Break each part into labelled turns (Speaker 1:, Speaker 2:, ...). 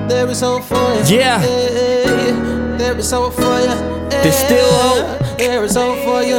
Speaker 1: There is hope for you.
Speaker 2: Yeah.
Speaker 1: There is hope for you.
Speaker 2: There's still hope.
Speaker 1: There is hope for you.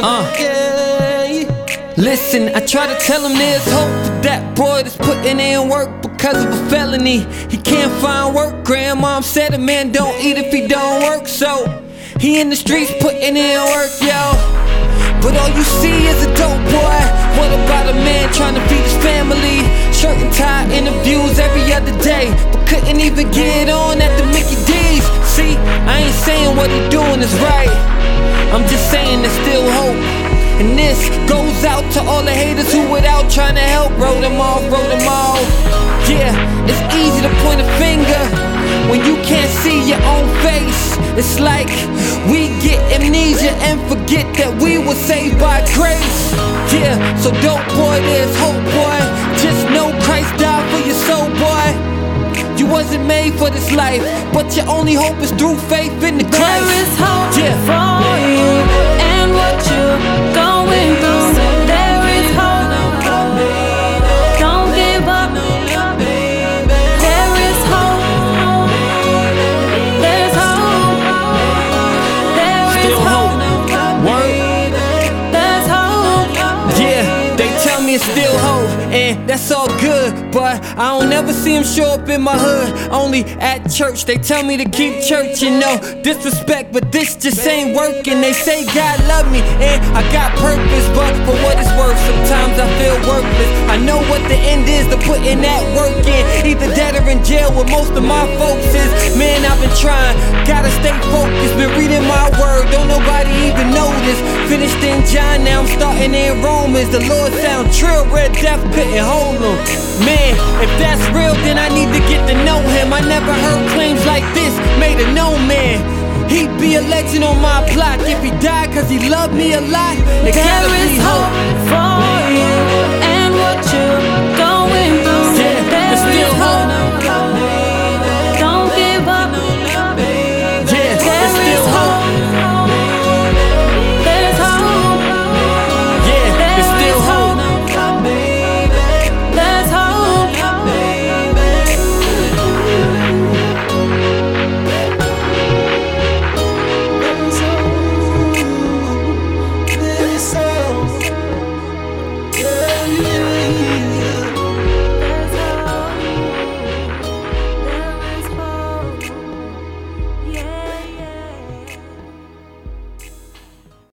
Speaker 2: Listen, I try to tell him there's hope for that boy that's putting in work because of a felony. He can't find work. Grandmom said a man don't eat if he don't work, so he in the streets putting in work, yo. But all you see is a dope boy. What about a man trying to feed his family? Shirt and tie interviews every other day, but couldn't even get on at the Mickey D's. See, I ain't saying what he doing is right, I'm just saying there's still hope. And this goes out to all the haters who without trying to help wrote them off. Yeah, it's easy to point a finger when you can't see your own face. It's like we get amnesia and forget that we were saved by grace. Yeah, so dope boy, there's hope, boy. Just know Christ died for your soul, boy. You wasn't made for this life, but your only hope is through faith in the Christ.
Speaker 3: There is hope for you and what you're going through. There is hope. Don't give up. There is hope. There's hope. There is hope.
Speaker 2: Word.
Speaker 3: There's hope.
Speaker 2: Yeah, they tell me it's still hope, and that's all good, but I don't ever see him show up in my hood, only at church. They tell me to keep church, you know, disrespect, but this just ain't working. They say God love me and I got purpose, but for what it's worth, sometimes I feel worthless. I know what the end is to putting that work in, either dead or in jail with most of my folks is. Man, I've been trying, gotta stay focused, been reading my word, don't nobody even notice. Finished in John, now I'm starting in Romans. The Lord sound trill, Red Death couldn't hold him. Man, if that's real, then I need to get to know him. I never heard claims like this made a no man. He'd be a legend on my block if he died cause he loved me a lot. There
Speaker 3: is hope for you.